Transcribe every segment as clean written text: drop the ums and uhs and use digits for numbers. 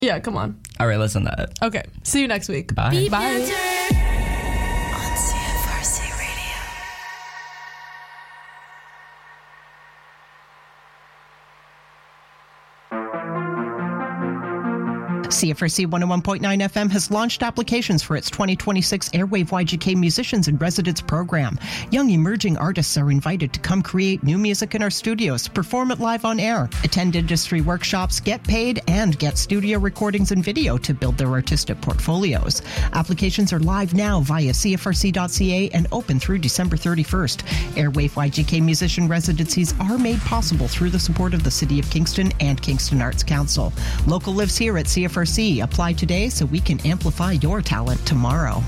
Yeah, come on. All right, listen to that. Okay. See you next week. Bye. Bye. CFRC 101.9 FM has launched applications for its 2026 Airwave YGK Musicians in Residence program. Young emerging artists are invited to come create new music in our studios, perform it live on air, attend industry workshops, get paid, and get studio recordings and video to build their artistic portfolios. Applications are live now via cfrc.ca and open through December 31st. Airwave YGK Musician Residencies are made possible through the support of the City of Kingston and Kingston Arts Council. Local lives here at CFRC. Apply today so we can amplify your talent tomorrow.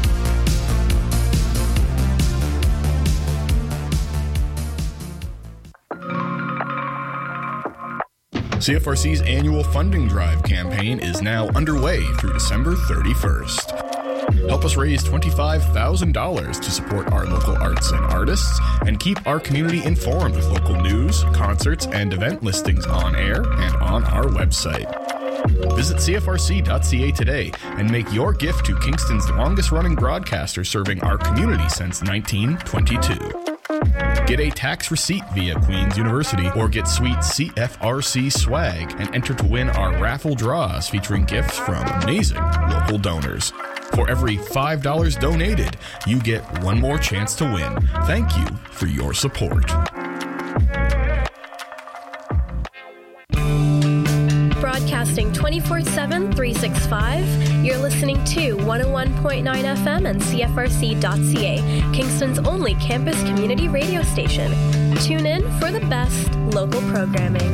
CFRC's annual funding drive campaign is now underway through December 31st. Help us raise $25,000 to support our local arts and artists and keep our community informed with local news, concerts, and event listings on air and on our website. Visit CFRC.ca today and make your gift to Kingston's longest-running broadcaster serving our community since 1922. Get a tax receipt via Queen's University or get sweet CFRC swag and enter to win our raffle draws featuring gifts from amazing local donors. For every $5 donated, you get one more chance to win. Thank you for your support. Broadcasting 24/7, 365. You're listening to 101.9 FM and CFRC.ca, Kingston's only campus community radio station. Tune in for the best local programming.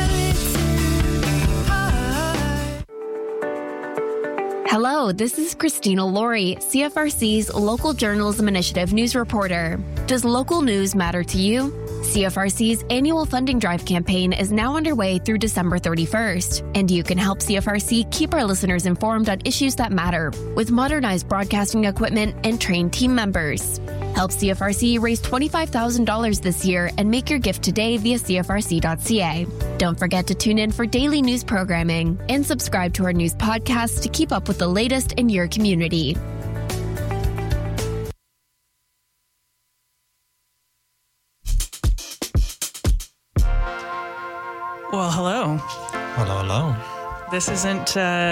Hello, this is Christina Laurie, CFRC's Local Journalism Initiative news reporter. Does local news matter to you? CFRC's annual funding drive campaign is now underway through December 31st, and you can help CFRC keep our listeners informed on issues that matter with modernized broadcasting equipment and trained team members. Help CFRC raise $25,000 this year and make your gift today via CFRC.ca. Don't forget to tune in for daily news programming and subscribe to our news podcast to keep up with the latest in your community. Well, hello. Hello, hello. This isn't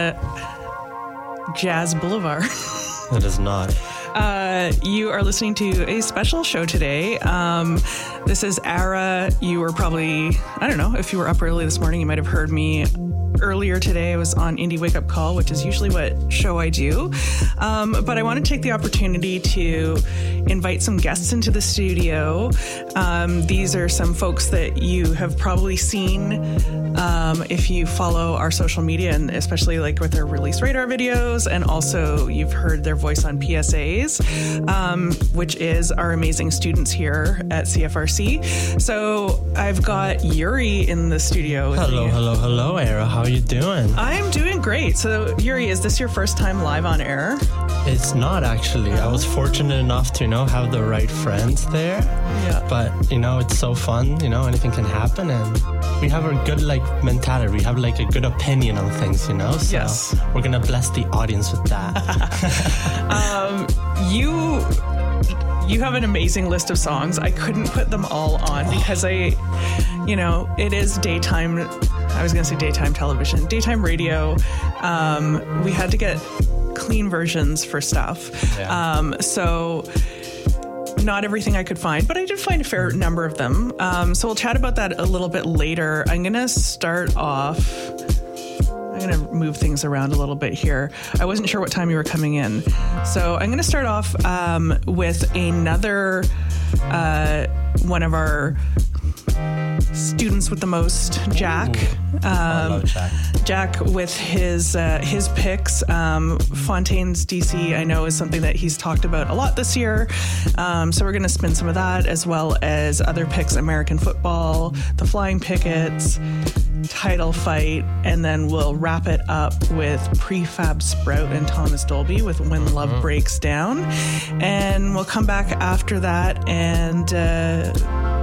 Jazz Boulevard. It is not. You are listening to a special show today. This is Ara. You were probably, I don't know, if you were up early this morning, you might have heard me earlier today. I was on Indie Wake Up Call, which is usually what show I do. But I want to take the opportunity to invite some guests into the studio. These are some folks that you have probably seen if you follow our social media, and especially like with our Release Radar videos, and also you've heard their voice on PSAs, which is our amazing students here at CFRC. So I've got Yuri in the studio with me. Hello, Era. How are you doing? I'm doing great. So Yuri, is this your first time live on air? It's not actually. I was fortunate enough to, have the right friends there. Yeah. But, it's so fun, anything can happen, and we have a good, mentality. We have, a good opinion on things, So yes. We're going to bless the audience with that. You have an amazing list of songs. I couldn't put them all on because it is daytime. I was going to say daytime television, daytime radio. We had to get clean versions for stuff. Yeah. So not everything I could find, but I did find a fair number of them. So we'll chat about that a little bit later. I'm going to start off. I'm going to move things around a little bit here. I wasn't sure what time you were coming in. So I'm going to start off with another one of our students with the most, Jack. I love Jack. Jack with his picks. Fontaine's DC, I know, is something that he's talked about a lot this year. So we're going to spin some of that, as well as other picks: American football, the Flying Pickets, title fight, and then we'll wrap it up with Prefab Sprout and Thomas Dolby with When Love Breaks Down. And we'll come back after that and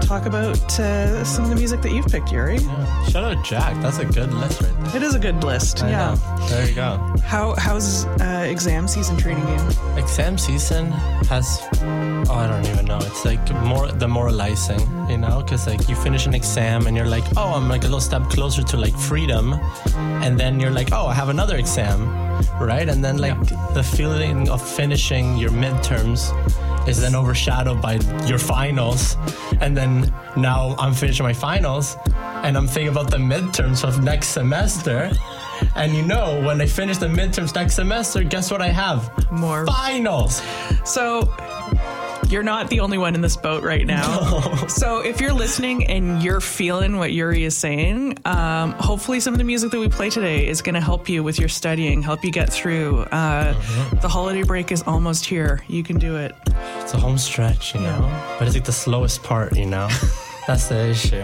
talk about some of the music that you've picked, Yuri. Yeah. Shout out Jack. That's a good list right there. It is a good list. I know. There you go. How's exam season treating you? Exam season has, I don't even know. It's like more demoralizing, you know, because like you finish an exam and you're like, oh, I'm like a little step closer to like freedom, and then you're like, oh, I have another exam, right? And then like the feeling of finishing your midterms is then overshadowed by your finals, and then now I'm finishing my finals and I'm thinking about the midterms of next semester. And you know, when I finish the midterms next semester, guess what I have? More finals. So you're not the only one in this boat right now. No. So if you're listening and you're feeling what Yuri is saying, hopefully some of the music that we play today is going to help you with your studying, help you get through. The holiday break is almost here. You can do it. It's a home stretch, you know, but it's like the slowest part, you know. That's the issue.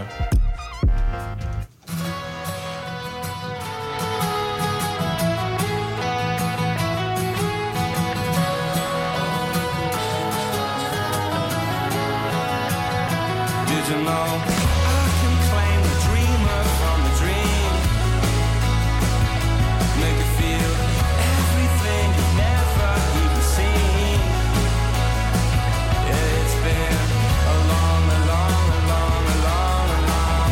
Did you know I can claim the dreamer from the dream? Make it feel everything you've never even seen. Yeah, it's been a long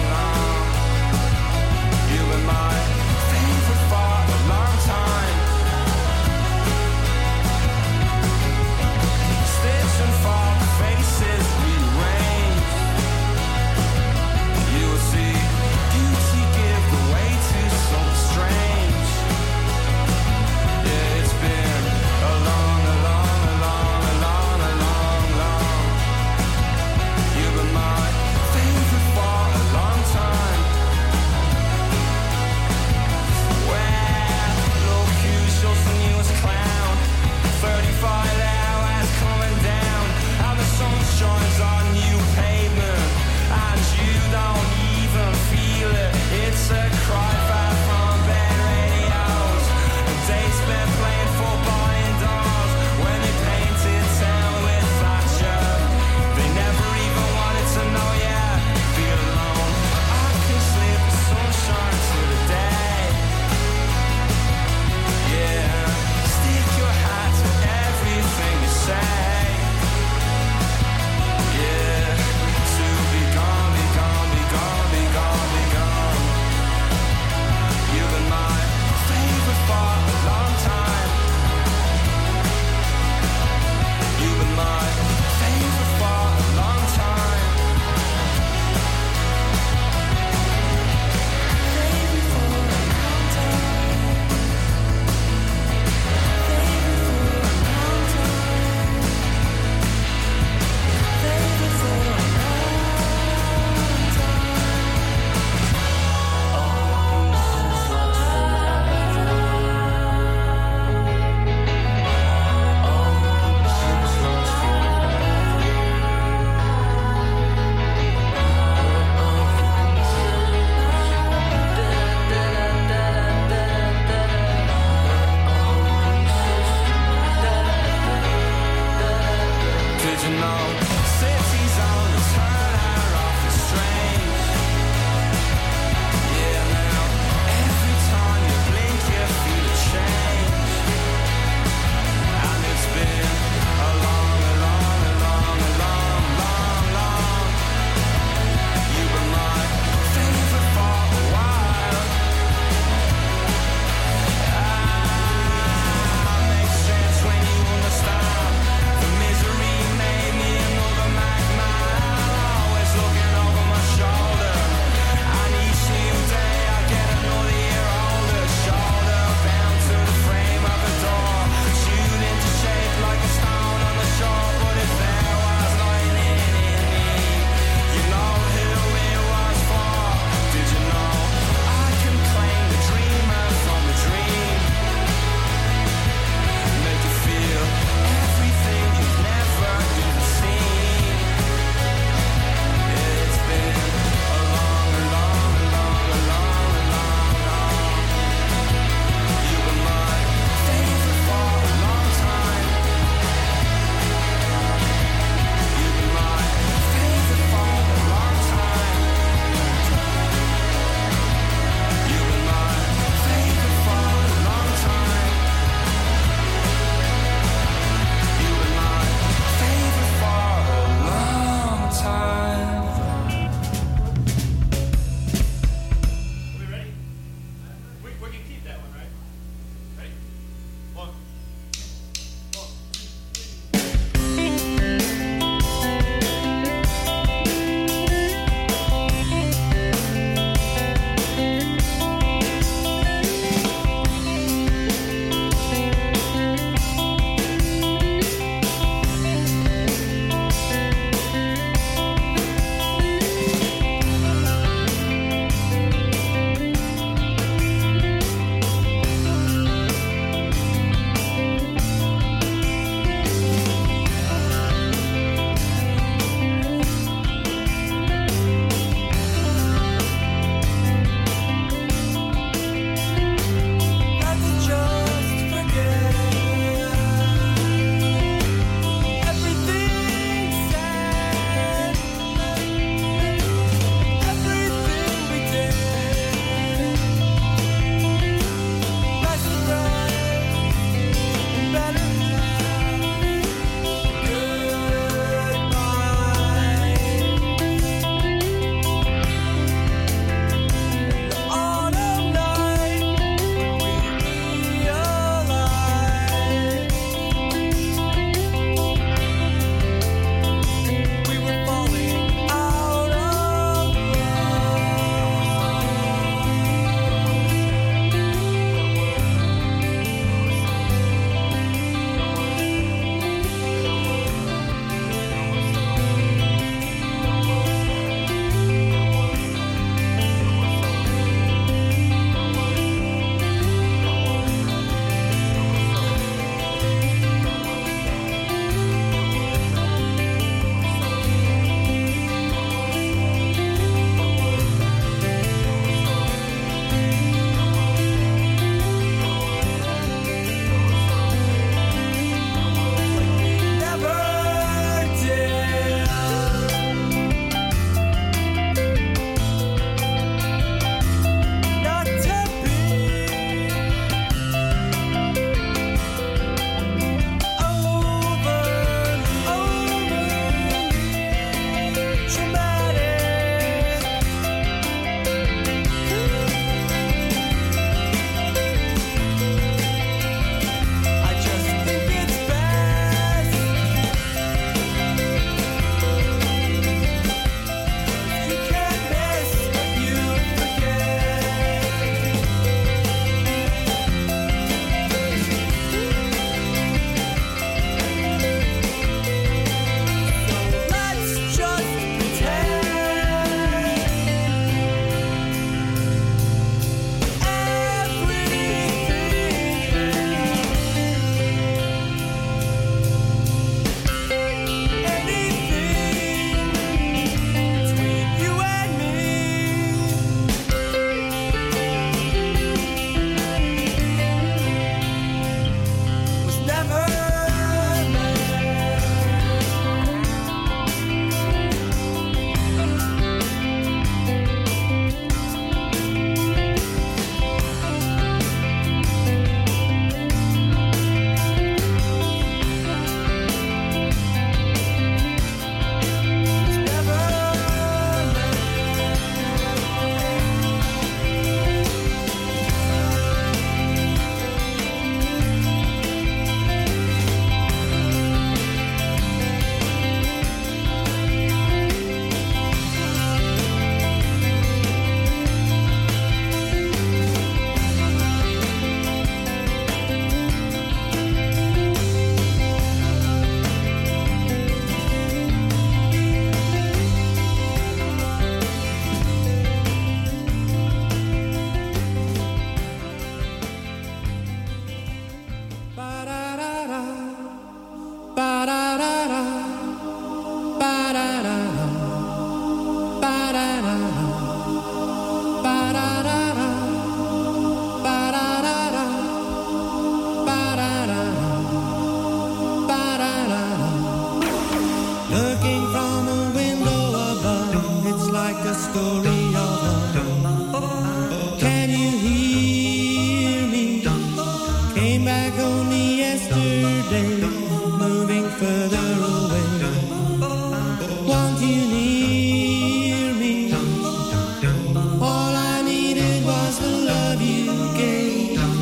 All I needed was the love you gave.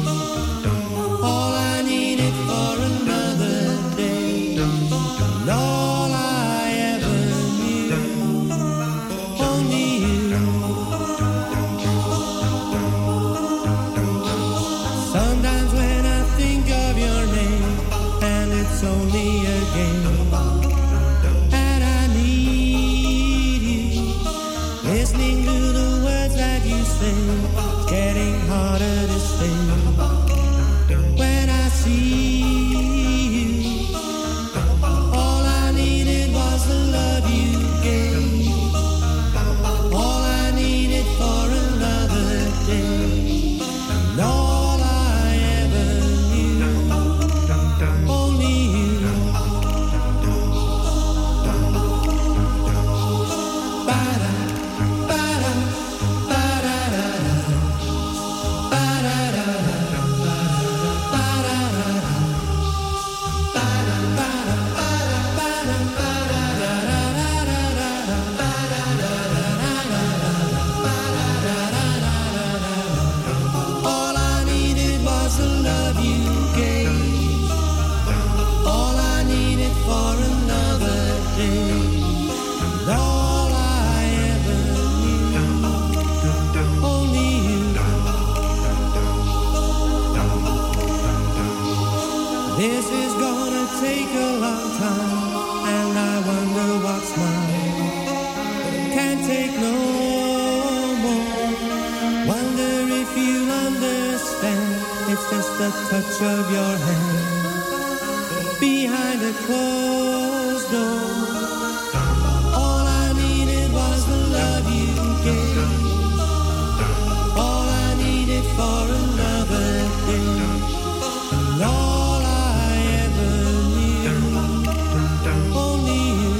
Sometimes when I think of your name, and it's only a game, and I need you. Listening to the words that you sing, it's getting harder to sing. When I see you, all I needed was the love you gave. All I needed for another day. And all I ever knew, only you. Ba-da, ba-da, ba-da-da-da. Ba-da-da-da, ba-da-da-da. All I needed was the love you gave. All I needed for another day. And all I ever knew, only you. This is gonna take a long time, and I wonder what's mine. Can't take no more. Wonder if you understand. It's just the touch of your hand behind a closed door. All I needed was the love you gave. All I needed for another day. And all I ever knew, only you.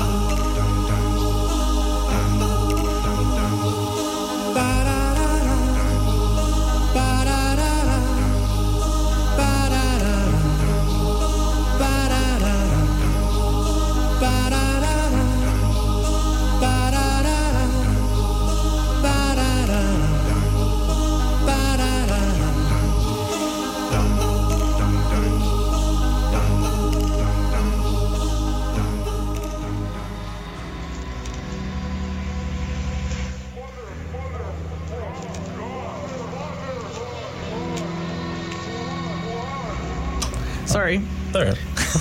Ba-da-da-da, ba-da-da-da, ba-da-da-da, ba-da-da-da, ba-da-da-da, ba-da-da-da, ba-da-da-da, ba-da-da-da. Sorry. There.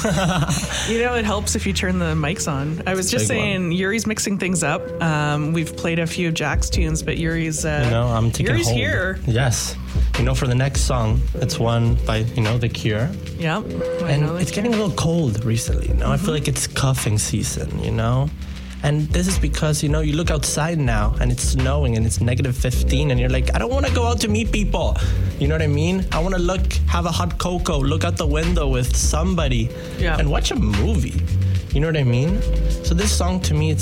You know, it helps if you turn the mics on. I was just Big saying, one. Yuri's mixing things up. We've played a few Jack's tunes, but Yuri's I'm taking Yuri's hold. here. Yes. For the next song, it's one by, The Cure. Yeah. And it's getting a little cold recently, I feel like it's cuffing season, And this is because, you look outside now and it's snowing and it's -15 and you're like, I don't want to go out to meet people. You know what I mean? I want to have a hot cocoa, look out the window with somebody and watch a movie. You know what I mean? So this song to me,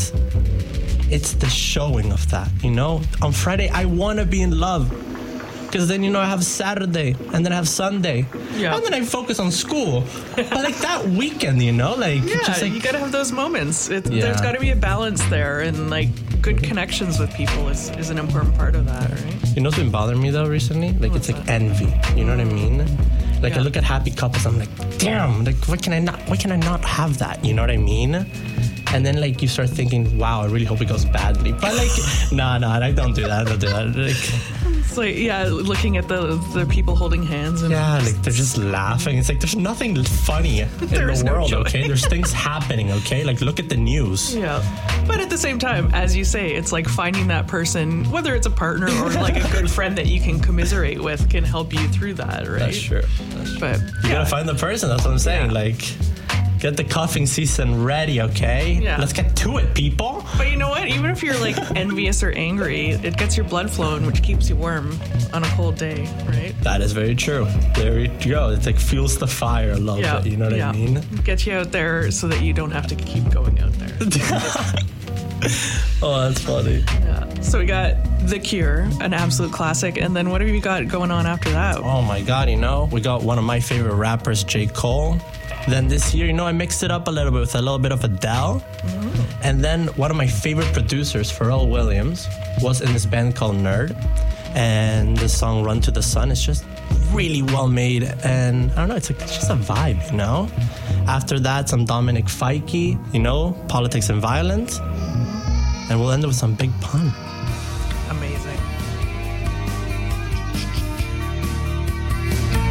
it's the showing of that, On Friday, I want to be in love. Because then, I have Saturday and then I have Sunday. Yeah. And then I focus on school. But that weekend, Yeah, you got to have those moments. There's got to be a balance there. And good connections with people is an important part of that, right? You know what's been bothering me though recently? It's envy. You know what I mean? I look at happy couples, I'm like, damn, why can I not have that? You know what I mean? And then you start thinking, wow, I really hope it goes badly. But no, I don't do that. It's looking at the people holding hands. And they're just laughing. It's there's nothing funny in the world, okay? There's things happening, okay? Look at the news. Yeah. But at the same time, as you say, it's finding that person, whether it's a partner or a good friend that you can commiserate with, can help you through that, right? That's true. But you gotta find the person, that's what I'm saying. Get the cuffing season ready, okay? Yeah. Let's get to it, people. But you know what? Even if you're envious or angry, it gets your blood flowing, which keeps you warm on a cold day, right? That is very true. There you go. It fuels the fire a little bit. You know what I mean? Get you out there so that you don't have to keep going out there. Oh, that's funny. Yeah. So we got The Cure, an absolute classic, and then what have you got going on after that? Oh my God, we got one of my favorite rappers, J. Cole. Then this year, I mixed it up a little bit with a little bit of Adele. Mm-hmm. And then one of my favorite producers, Pharrell Williams, was in this band called Nerd. And the song Run to the Sun is just really well made. And I don't know, it's just a vibe, After that, some Dominic Fike, Politics and Violence. And we'll end with some Big Pun. Amazing.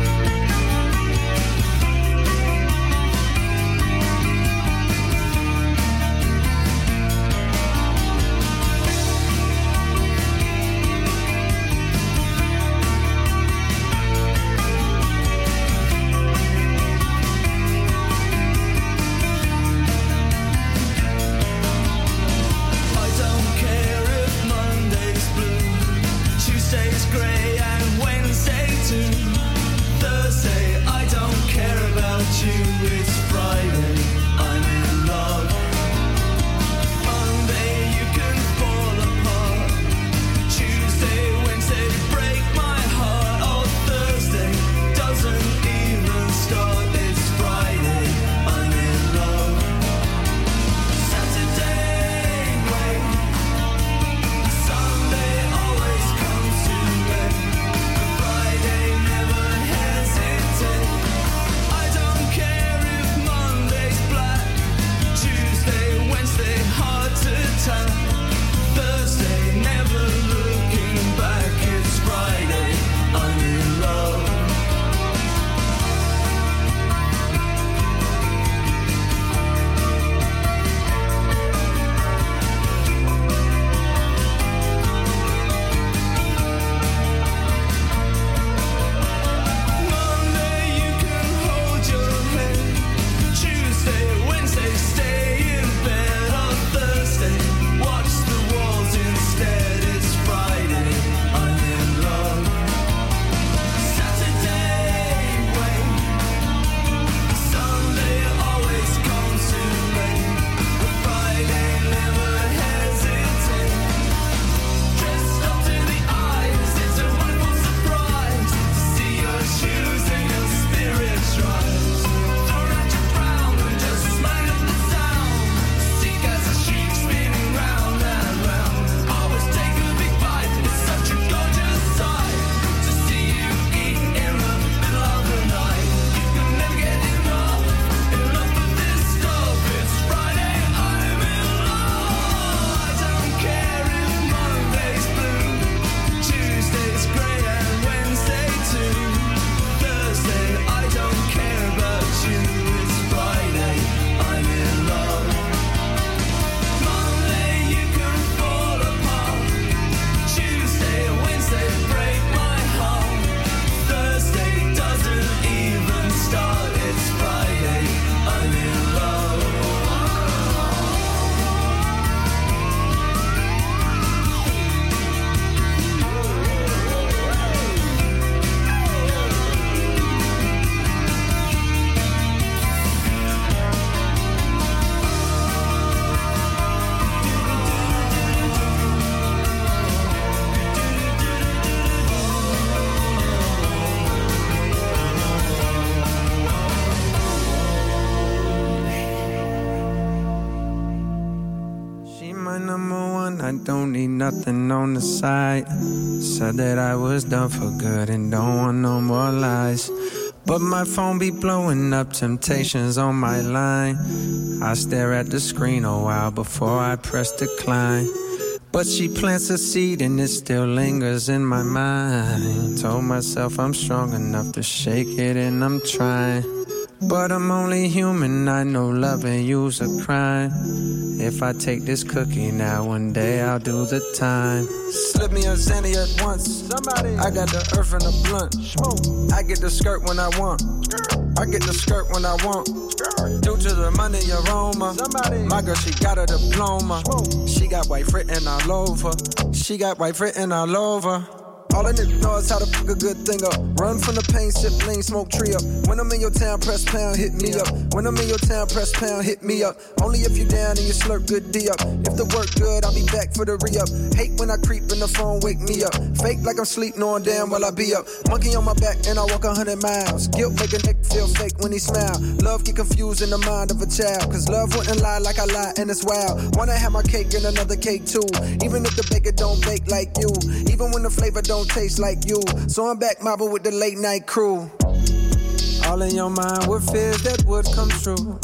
I don't need nothing on the side. Said that I was done for good and don't want no more lies. But my phone be blowing up, temptations on my line. I stare at the screen a while before I press decline. But she plants a seed and it still lingers in my mind. Told myself I'm strong enough to shake it and I'm trying. But I'm only human, I know loving you's a crime. If I take this cookie now, one day I'll do the time. Slip me a Xanny at once. Somebody. I got the earth and the blunt. I get the skirt when I want. I get the skirt when I want. Due to the money aroma. Somebody. My girl, she got a diploma. She got white written all over. She got white written all over. All I need to know is how to fuck a good thing up. Run from the pain, sip lean, smoke tree up. When I'm in your town, press pound, hit me up. When I'm in your town, press pound, hit me up. Only if you down and you slurp good D up. If the work good, I'll be back for the re-up. Hate when I creep in the phone, wake me up. Fake like I'm sleep, knowing damn well I be up. Monkey on my back and I walk 100 miles. Guilt make a nigga feel fake when he smile. Love get confused in the mind of a child. Cause love wouldn't lie like I lie and it's wild. Wanna have my cake and another cake too. Even if the baker don't bake like you. Even when the flavor don't taste like you. So I'm back mobbing with the late night crew. All in your mind with fears that would come true.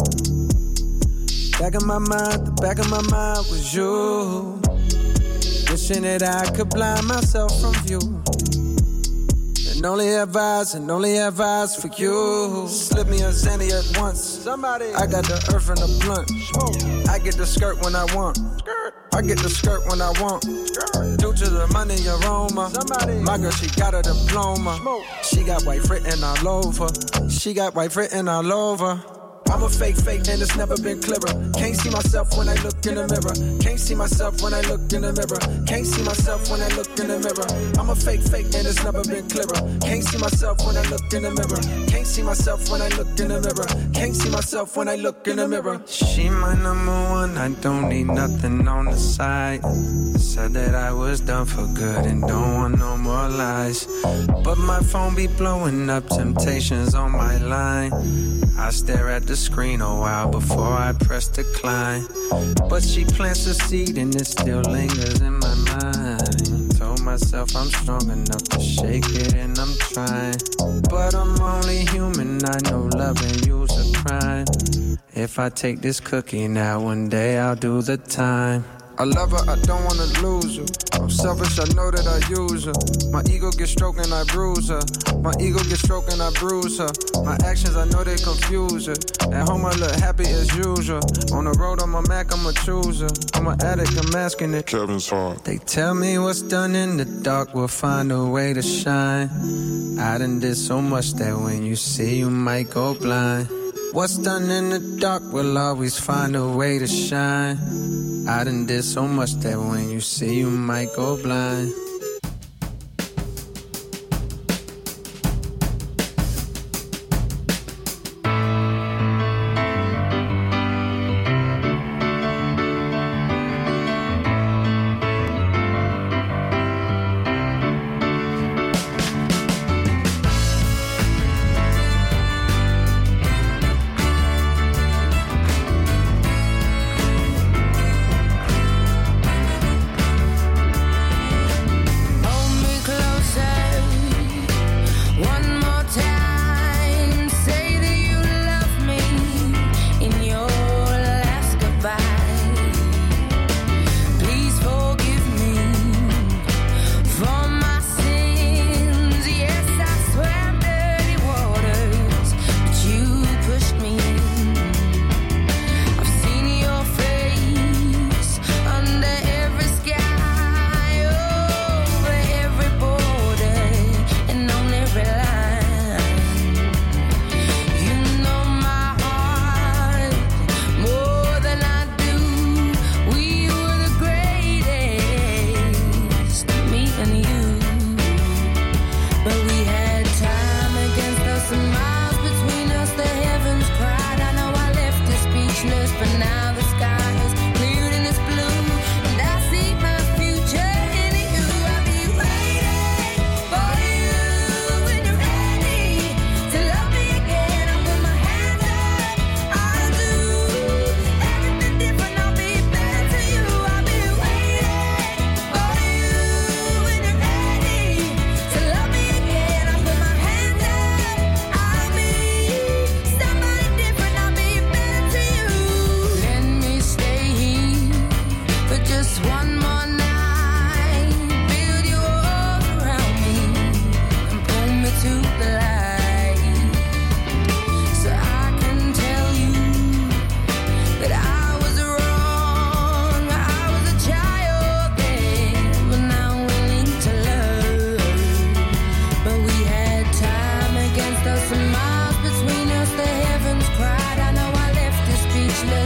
Back in my mind, the back of my mind was you. Wishing that I could blind myself from view. And only have eyes for you. Slip me a Xanny at once. Somebody. I got the earth and the blunt. I get the skirt when I want. I get the skirt when I want. Due to the money aroma. Somebody. My girl, she got a diploma. She got white written all over. She got white written all over. I'm a fake and it's never been clearer. Can't see myself when I look in the mirror. Can't see myself when I look in the mirror. Can't see myself when I look in the mirror. I'm a fake and it's never been clearer. Can't see myself when I look in the mirror. Can't see myself when I look in the mirror. Can't see myself when I look in the mirror. She my number one, I don't need nothing on the side. Said that I was done for good and don't want no more lies. But my phone be blowing up, temptations on my line. I stare at the screen a while before I press decline. But she plants a seed and it still lingers in my mind. Told myself I'm strong enough to shake it and I'm trying. But I'm only human, I know loving you's a crime. If I take this cookie now, one day I'll do the time. I love her, I don't wanna lose her. I'm selfish, I know that I use her. My ego gets stroked and I bruise her. My ego gets stroked and I bruise her. My actions, I know they confuse her. At home, I look happy as usual. On the road, I'm a Mac, I'm a chooser. I'm an addict, I'm masking it. Kevin's hard. They tell me what's done in the dark will find a way to shine. I done did so much that when you see, you might go blind. What's done in the dark will always find a way to shine. I done did so much that when you see, you might go blind.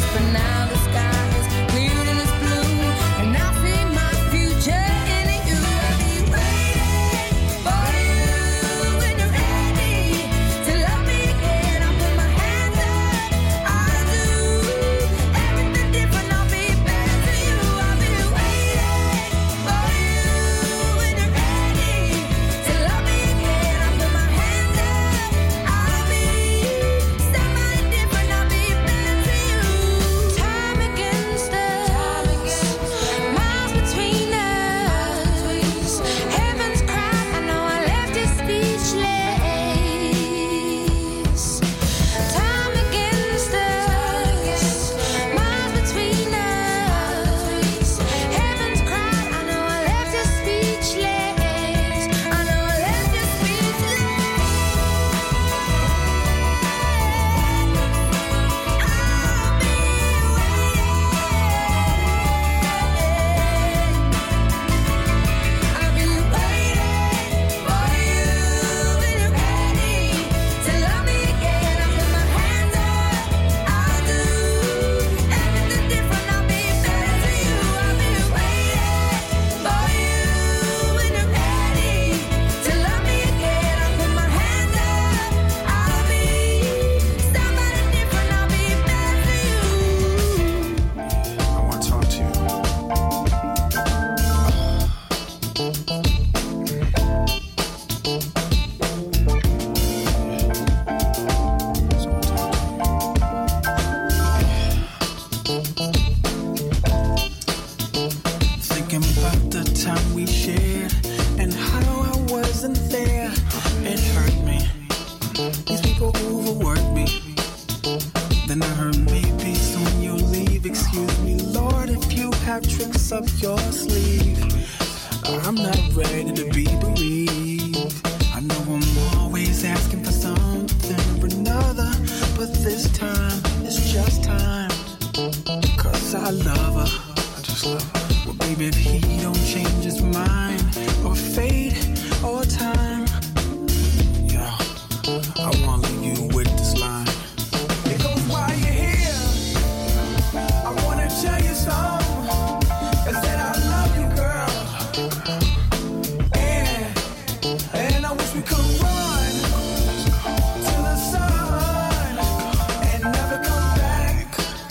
Up your sleeve. I'm not ready to be bereaved. I know I'm always asking for something or another, but this time it's just time. Cause I love her. I just love her. Well, baby, if he don't change his mind, or fate, or time, yeah, I wanna leave you with this line. It goes while you're here, I wanna tell you something. I said I love you, girl. And I wish we could run to the sun and never come back.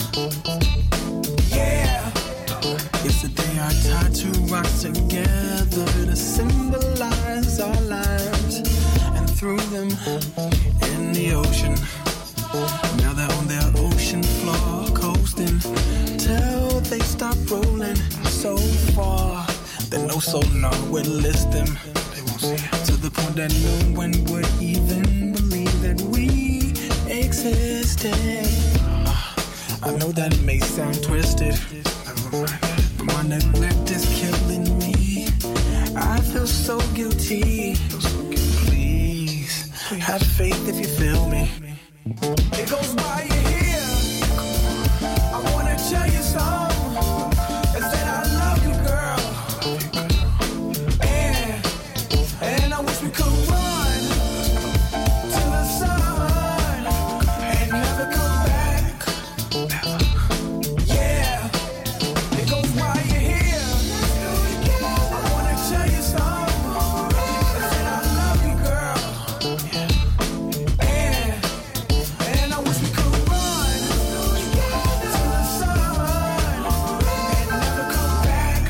Yeah. Yesterday I tied two rocks together to symbolize our lives and threw them in the ocean. Now they're on their ocean floor coasting till they stop rolling so far that no sonar would list them. They won't see it. To the point that no one would even believe that we existed. I know that may sound twisted, but my neglect is killing me. I feel so guilty. Please, have faith if you feel me. It goes by you here. I wanna tell you something. I said I love you, girl. And I wish we could run to the sun and never come back. Yeah. It goes by you here. I wanna tell you something. I said I love you, girl. And I wish we could run to the sun and never come back.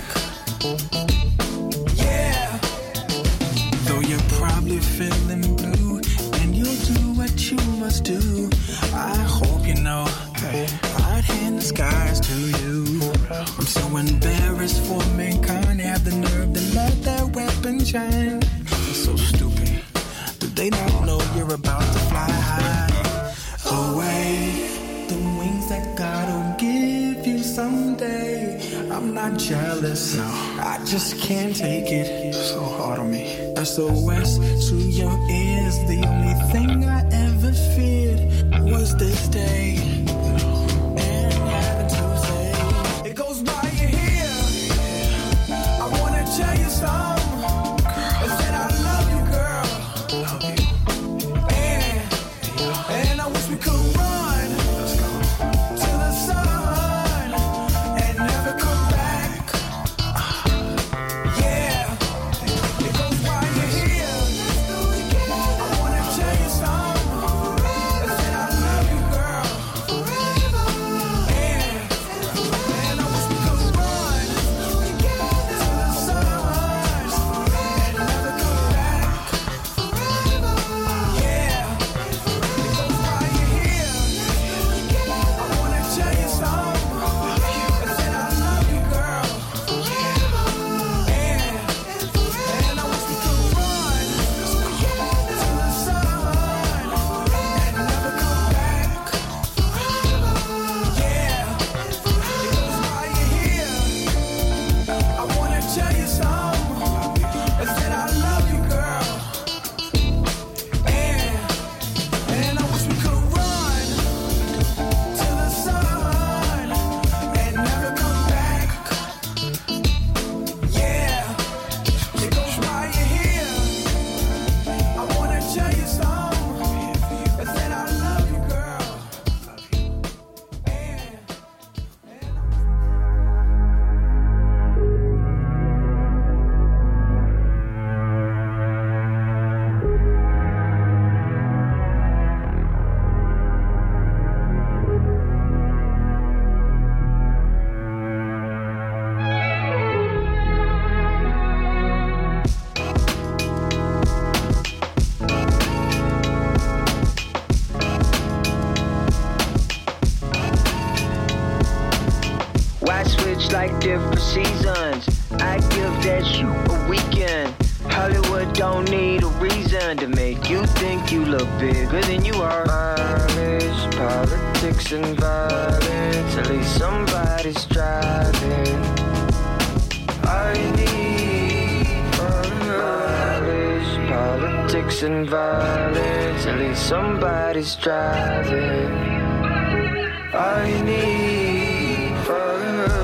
Yeah. Though you're probably feeling blue and you'll do what you must do, I hope you know I'd hand the skies to you. I'm so embarrassed for mankind, have the nerve to let their weapon shine. I'm so stupid. Do they not know you're about to fly high away? The wings that God will give you someday. I'm not jealous, no, I just can't take it. It's so hard on me. SOS to your ears. The only thing I ever feared was this day. And having to say, it goes by you here. I wanna tell you something. I said I love you, girl. Love you. And I wish we could run to the sun. different seasons. I give that shoot a weekend. Hollywood don't need a reason to make you think you look bigger than you are. Mileage, politics, and violence. At least somebody's driving. All you need mileage, politics, and violence. At least somebody's driving. All you need for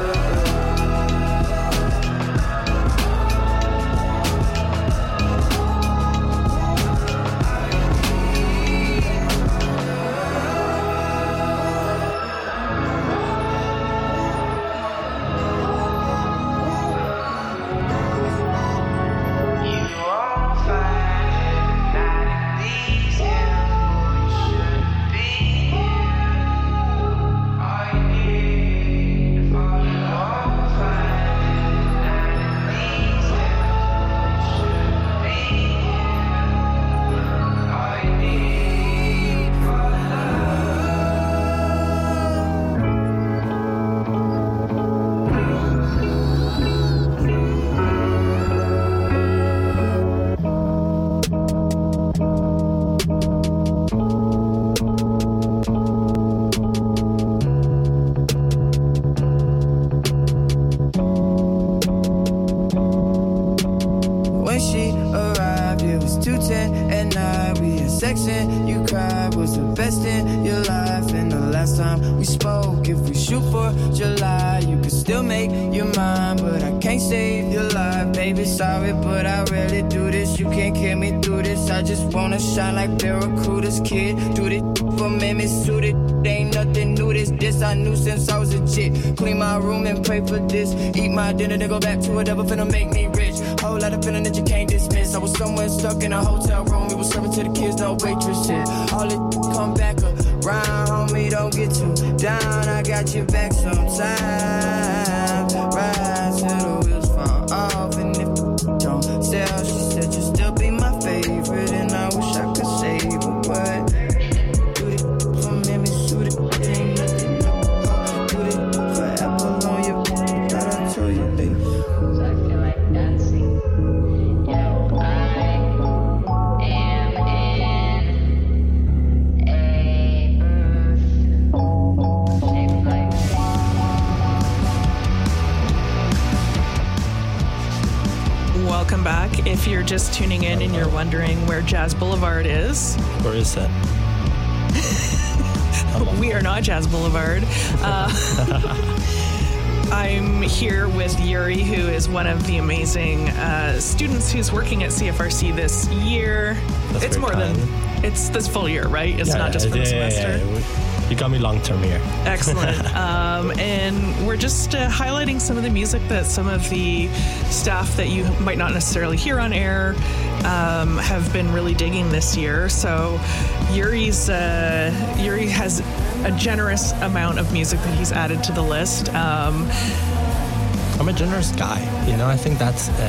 shine like Barracuda's kid. Do this for memories, suited. Ain't nothing new, this I knew since I was a chick. Clean my room and pray for this. Eat my dinner, then go back to it. Ever finna make me rich. Whole lot of feeling that you can't dismiss. I was somewhere stuck in a hotel room. We was serving to the kids, no waitress shit. All it come back around, homie, don't get too down. I got your back sometimes. Ride till the wheels fall off. And if don't sell, she said you'll still be my favorite. And I wish I could say, but what? Do it for me, shoot it, ain't nothing new. Do it forever on your thought I told you, baby. I feel like dancing. You know, I am in a earth shaped like Welcome back. If you're just tuning in and you're wondering where Jazz Boulevard is. Where is it? We are not Jazz Boulevard. I'm here with Yuri, who is one of the amazing students who's working at CFRC this year. It's more than, it's this full year, right? It's not just for the semester. Yeah. You got me long term here. Excellent. And we're just highlighting some of the music that some of the staff that you might not necessarily hear on air have been really digging this year. So Yuri has a generous amount of music that he's added to the list. I'm a generous guy, you know, I think that's it.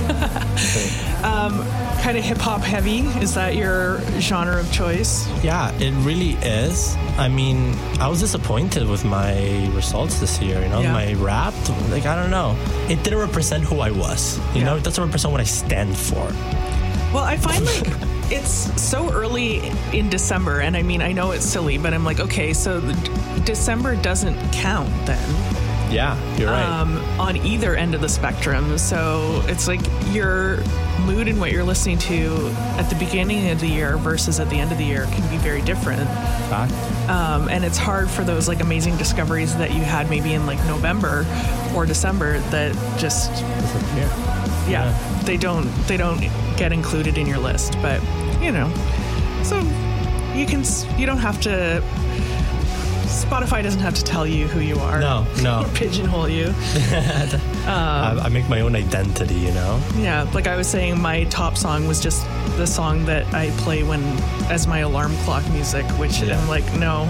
Kind of hip-hop heavy, is that your genre of choice? Yeah, it really is. I mean, I was disappointed with my results this year, you know, my rap, like, I don't know. It didn't represent who I was, you know, it doesn't represent what I stand for. Well, I find like it's so early in December, and I mean, I know it's silly, but I'm like, okay, so December doesn't count then. Yeah, you're right. On either end of the spectrum. So it's like your mood and what you're listening to at the beginning of the year versus at the end of the year can be very different. Fact. And it's hard for those like amazing discoveries that you had maybe in like November or December that just disappear. Yeah, they don't get included in your list, but you know, so you don't have to. Spotify doesn't have to tell you who you are. No. Or pigeonhole you. I make my own identity, you know? Yeah, like I was saying, my top song was just the song that I play as my alarm clock music, which I'm like, no.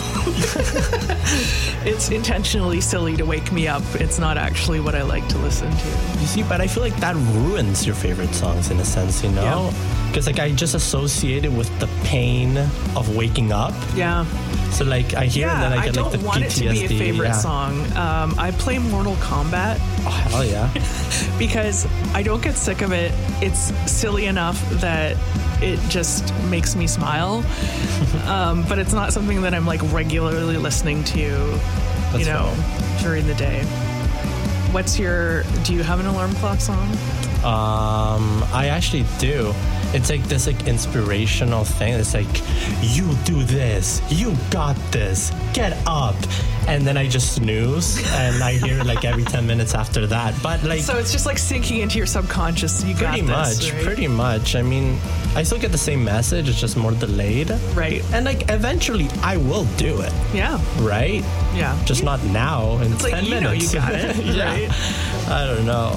It's intentionally silly to wake me up. It's not actually what I like to listen to. You see, but I feel like that ruins your favorite songs in a sense, you know? Because like I just associate it with the pain of waking up. Yeah. So like I hear and then I get like the PTSD. I don't want it to be a favorite song. I play Mortal Kombat. Oh hell yeah! Because I don't get sick of it. It's silly enough that it just makes me smile. But it's not something that I'm like regularly listening to, during the day. Do you have an alarm clock song? I actually do. It's like this like inspirational thing. It's like, you do this, you got this, get up. And then I just snooze and I hear it like every 10 minutes after that. But like, so it's just like sinking into your subconscious. You got this, right? Pretty much. I mean, I still get the same message. It's just more delayed. Right. And like eventually I will do it. Yeah. Right? Yeah. Just not now in it's 10 like, minutes. You got it. Yeah. Right? I don't know.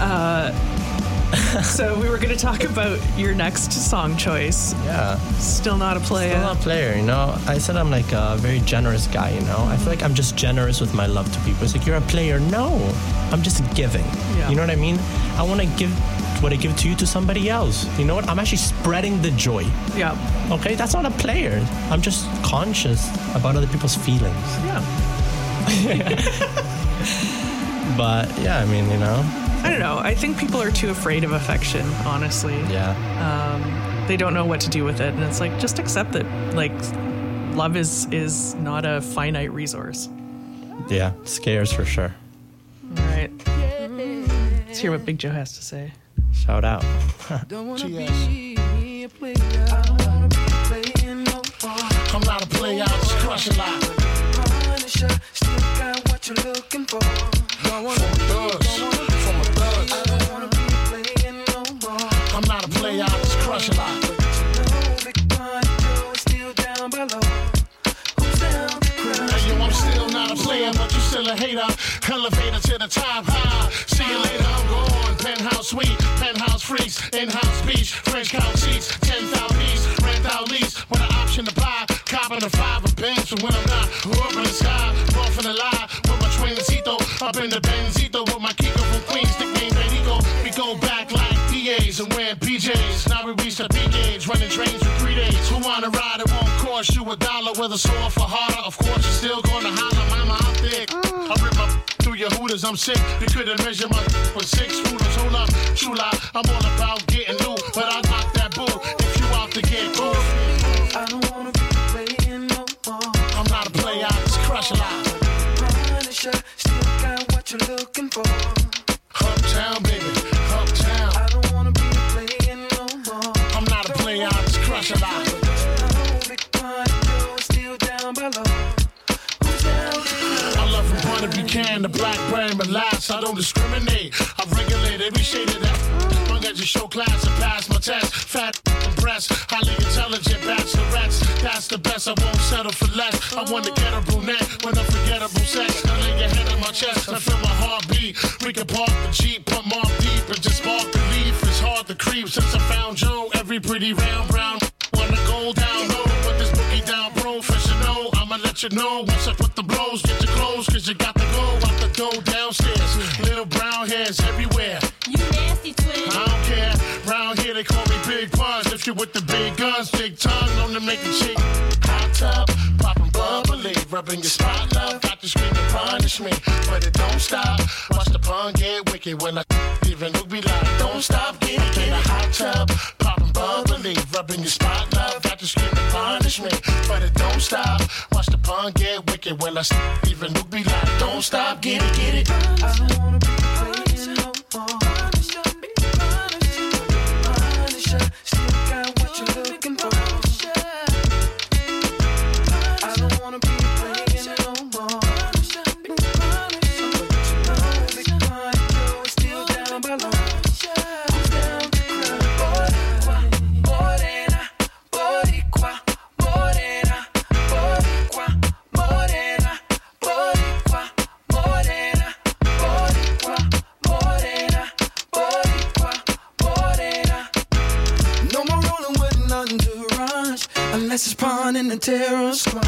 So we were going to talk about your next song choice. Yeah. Still not a player. Still not a player, I said I'm like a very generous guy, I feel like I'm just generous with my love to people. It's like, you're a player. No, I'm just giving. Yeah. You know what I mean? I want to give what I give to you to somebody else. You know what? I'm actually spreading the joy. Yeah. Okay? That's not a player. I'm just conscious about other people's feelings. Yeah. But yeah, I mean, I don't know. I think people are too afraid of affection, honestly. Yeah. They don't know what to do with it. And it's like, just accept that, like, love is not a finite resource. Yeah, scares for sure. All right. Let's hear what Big Joe has to say. Shout out. Don't wanna be a player. I don't wanna be playing no ball. I'm not a player, I just crush a lot. Punisher, still got what you're looking for. Don't wanna from thugs, from a thug. I don't wanna be playing no ball. I'm not a player, I just crush a lot. Big Pun Joe is still down below. Who's down to crush? Hey, yo, I'm still not a player, but you still a hater. Elevator to the top high. See you later, I'm gone. Penthouse suite, penthouse freaks, in-house beach, French couch seats, 10,000 piece, rent out lease, with an option to buy, copping a 5 of Benz from when I'm not, up in the sky, off in the lie, with my twincito, up in the Benzito, with my Kiko from Queens, nickname Benito, we go back like PAs and wearing PJs, now we reach the peak age, running trains for 3 days, who wanna ride, it won't cost you $1, whether sore for harder, of course you're still gonna holler, mama, I'm thick, I rip my through your hooters, I'm sick, you couldn't measure my with 6 rulers, hold up, true lie, I'm all about getting new, but I knock that bull if you out to get cool. I don't wanna be playing no more. I'm not a player, I just crush a lot. Punisher, still got what you're looking for. Uptown, baby, uptown. I don't wanna be playing no more. I'm not a player, I just crush a lot. Big Pun Joe is still down below. I love from Puerto Buchanan to Blackburn, but last I don't discriminate. I regulate every shade of that. Long as you show class and pass my test. Fat and breast, highly intelligent bachelorettes. That's the best, I won't settle for less. I want to get a brunette with unforgettable sex. I lay your head on my chest, I feel my heartbeat. We can park the Jeep, put more deep, and just spark the leaf. It's hard to creep since I found Joe. Every pretty round brown wanna go down low, put this boogie down professional. I'ma let you know once I put the blows, get your clothes, cause you got to go out the door downstairs. Little brown hairs everywhere. You nasty twin. I don't care. Round here they call me Big Puns. If you with the big guns, big tongue, known to make a chick hot tub, poppin' bubbly, rubbing your spot, love. Got to scream and punish me, but it don't stop. Watch the pun get wicked when I even look be like, don't stop, get it in a hot tub, poppin' bubbly, rubbing your spot, love. Got to scream and punish me, but it don't stop. Watch the pun get wicked when I even look be like, don't stop, get it, get it. I don't wanna be playing no more. Still got what you're looking for. I don't wanna be playing no more. Big Pun Joe is still down below. Who's down to cry? Morena, Boricua, Morena, Boricua, Morena, Boricua, Morena, Boricua, Morena, Boricua, Morena. No more rolling with nothing to rush, unless it's Pun and the terror squad.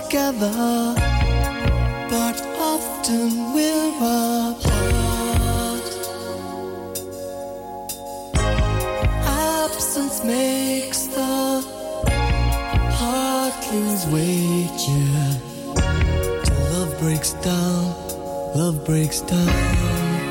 together, but often we're apart. Absence makes the heart lose weight, yeah. Till love breaks down, love breaks down.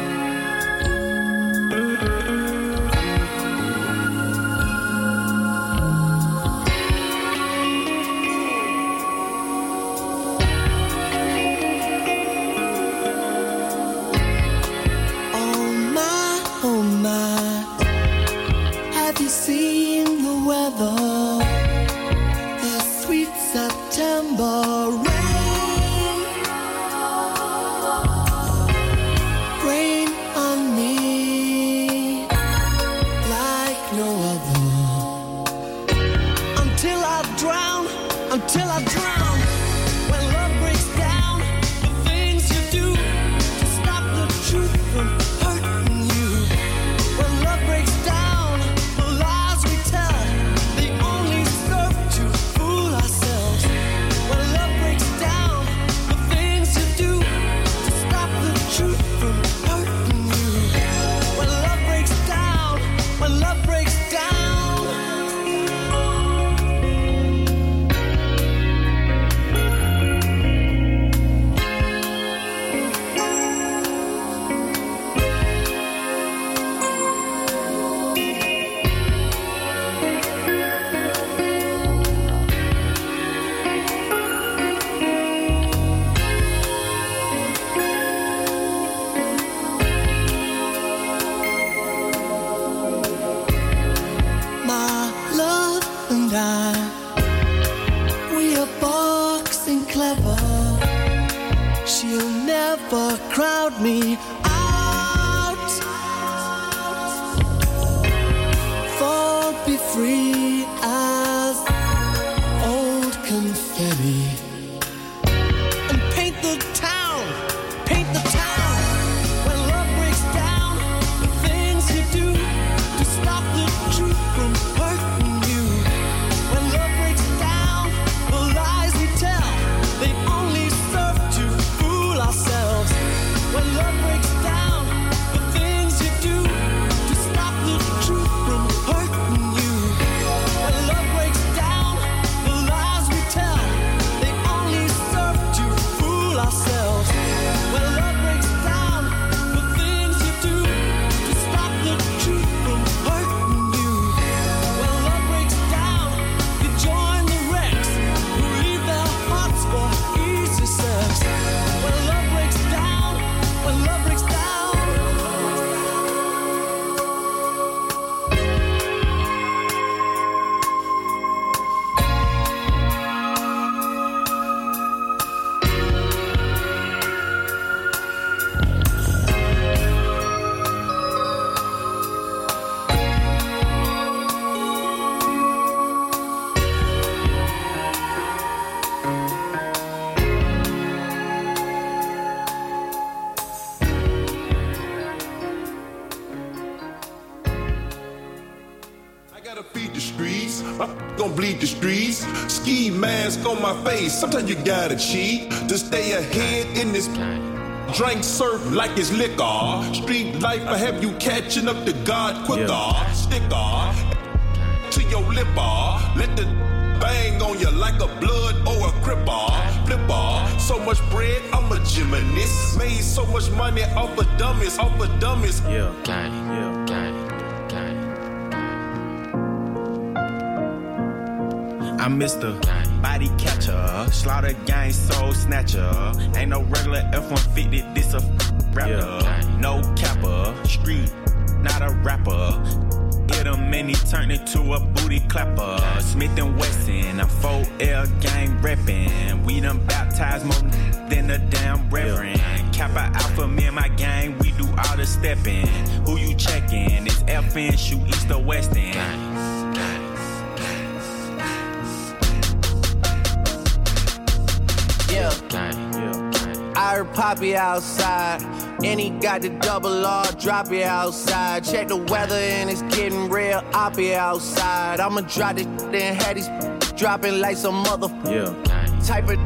Bleed the streets, ski mask on my face. Sometimes you gotta cheat to stay ahead in this. Drink surf like it's liquor. Street life will have you catching up to God quicker. Sticker to your lipper. Let the bang on you like a blood or a cripper. Flipper. So much bread, I'm a gymnast. Made so much money off of dummies, off of dummies. Yeah, gang, yeah, gang. I'm Mr. Body Catcher, Slaughter Gang Soul Snatcher. Ain't no regular F-150, this a rapper. No capper, street, not a rapper. Hit him and he turned into a booty clapper. Smith & Wesson, I'm 4L gang reppin'. We done baptized more than a damn reverend. Kappa Alpha, me and my gang, we do all the steppin'. Who you checkin'? It's FN, shoot east or west end. I heard Poppy outside, and he got the double R, drop it outside. Check the weather and it's getting real, I'll be outside. I'ma drop this and have these dropping like some type of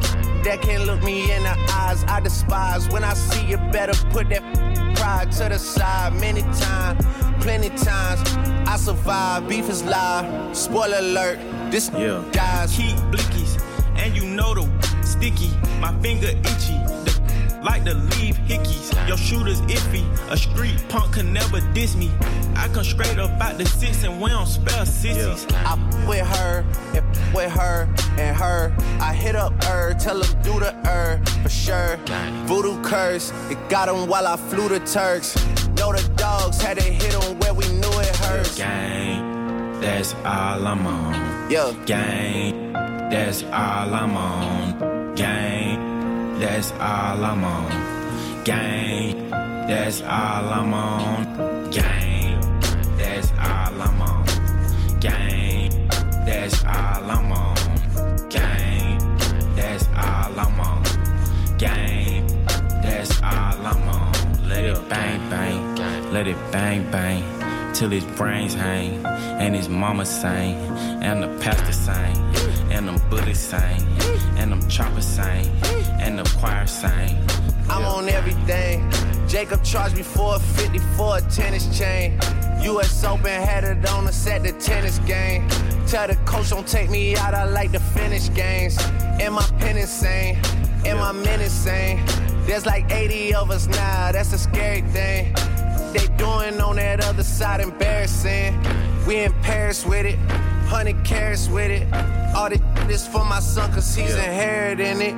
that can't look me in the eyes. I despise when I see you better put that pride to the side. Many times, plenty times, I survive. Beef is live. Spoiler alert, this dies. Keep blickies, and you know the sticky. My finger itchy, like to leave hickeys. Your shooter's iffy. A street punk can never diss me. I come straight up out the six and we don't spell sissies. I with her, and with her, and her. I hit up her, tell her do the for sure. Voodoo curse, it got him while I flew the Turks. Know the dogs had to hit him where we knew it hurts. Gang, that's all I'm on. Yeah. Gang, that's all I'm on. Gang, that's all I'm on. Gang, that's all I'm on. Gang, that's all I'm on. Gang, that's all I'm on. Gang, that's all I'm on. Gang, that's all I'm on. Let it bang bang, let it bang bang, till his brains hang, and his mama sang, and the pastor sang, and them bullies sang, and them choppers sang, and the choir sang. I'm on everything. Jacob charged me $450 for a tennis chain. US Open had it on us at the tennis game. Tell the coach don't take me out, I like to finish games. And my pen insane, and my men insane. There's like 80 of us now, that's a scary thing. They doing on that other side embarrassing. We in Paris with it, 100 carats with it. All this for my son cause he's inheriting it.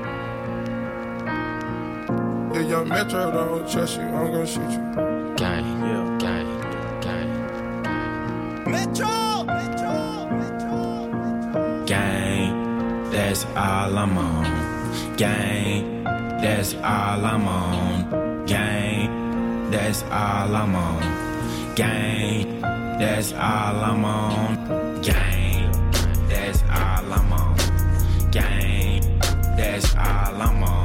Yeah, young Metro don't trust you, I'm gonna shoot you. Gang, gang, gang. Metro! Gang, that's all I'm on. Gang, that's all I'm on. Gang, that's all I'm on. Gang, that's all I'm on. Gang, that's all I'm on. Gang, that's all I'm on.